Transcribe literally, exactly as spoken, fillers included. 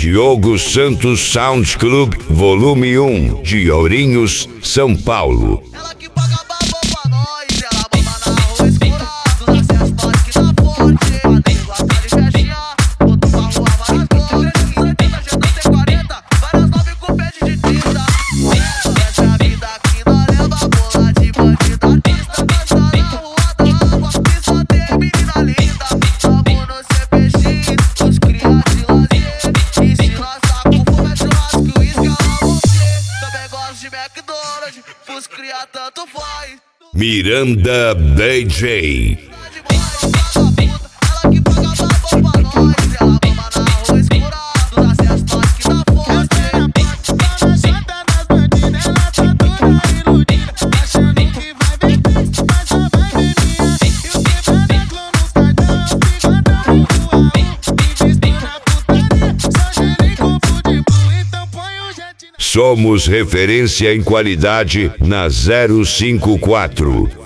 Diogo Santos Sound Club, volume um, de Ourinhos, São Paulo. Ela que paga babão pra nós, ela mama na rua escura, dos acessos pode que tá forte. Amigo, gosta de festinha, botou pra rua várias cores. setenta, G dois tem quarenta, várias nove com pede de trinta. Essa é a vida que nós leva, bola de bandida, pista, dança na rua da água, e só tem menina linda. Tamo no C P X, os cria de lazer, e se nós tá com fome é churrasco, uísque é lá você. Também gosto de McDonald's, pros cria tanto faz. Miranda D J. Ela que paga babão pra nós, ela mama na rua escura, dos acessos pode que tá forte. Dona Jota das bandidas, ela tá toda iludida, achando que vai vir festa, mas só vai vir minha. E o quebrada glow nos cartão, bigodão no rua, e visto na putaria, só genérico de blue, então põe o jet na... Somos referência em qualidade na zero cinco quatro.